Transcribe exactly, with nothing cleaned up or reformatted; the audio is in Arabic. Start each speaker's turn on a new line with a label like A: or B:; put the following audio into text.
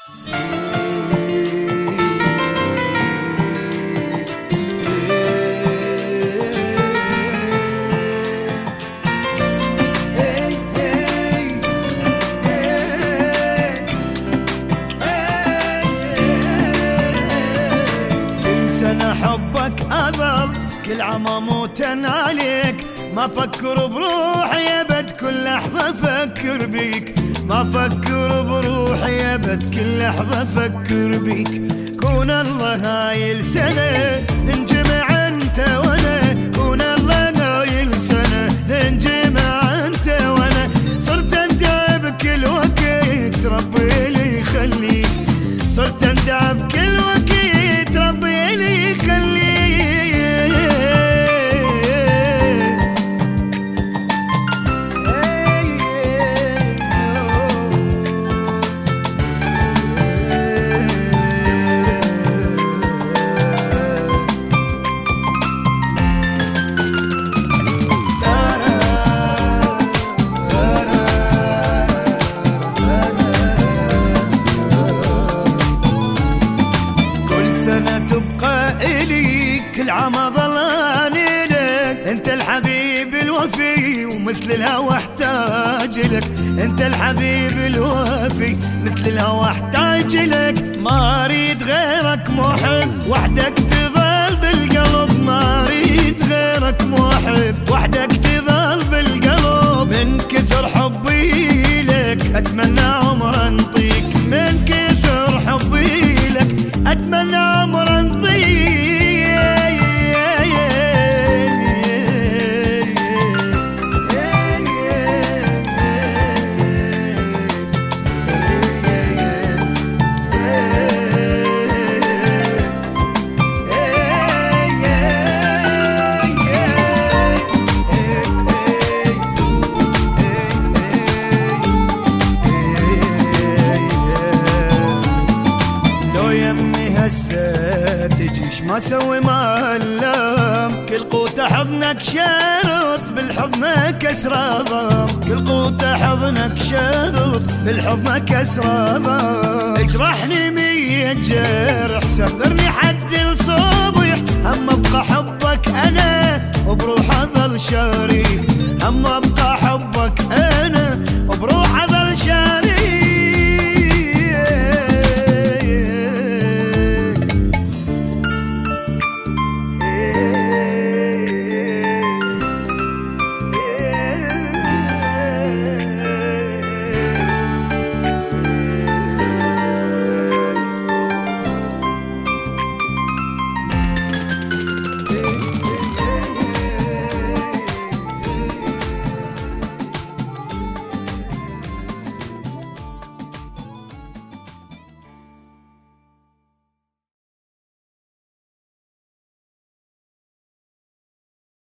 A: سنة حبك أظل كل عام أموتن عليك، ما أفكر بروحي أبد كل لحظة أفكر بيك، ما أفكر بروحي أبد كل لحظة أفكر بيك. كون الله هاي السنة ننجمع أنت وأنا، كون الله هاي السنة ننجمع أنت وأنا، صرت أندى بكل وقت ربي لي يخليك، صرت أندى بكل وقت ربي لي يخليك. سنة تبقى إلي كل عام ظلاني لك، انت الحبيب الوفي ومثل الهوى احتاج لك، انت الحبيب الوفي مثل الهوى احتاج لك. ما اريد غيرك محب وحدك تظل بالقلب، ما اريد غيرك محب وحدك تظل بالقلب. من كثر حبي لك اتمنى عمر انطيك، من كثر حبي لك اتمنى عمر انطيك. هسه تجيش ما سوي ما اللام، كل قوت حضنك شرط بالحضن كسر ضام، كل قوت حضنك شرط بالحضن كسر ضام. اجرحني مية جرح سفرني حد الصبح، اما ابقى حبك انا وبروح اظل شاري، اما ابقى حبك انا وبروح اظل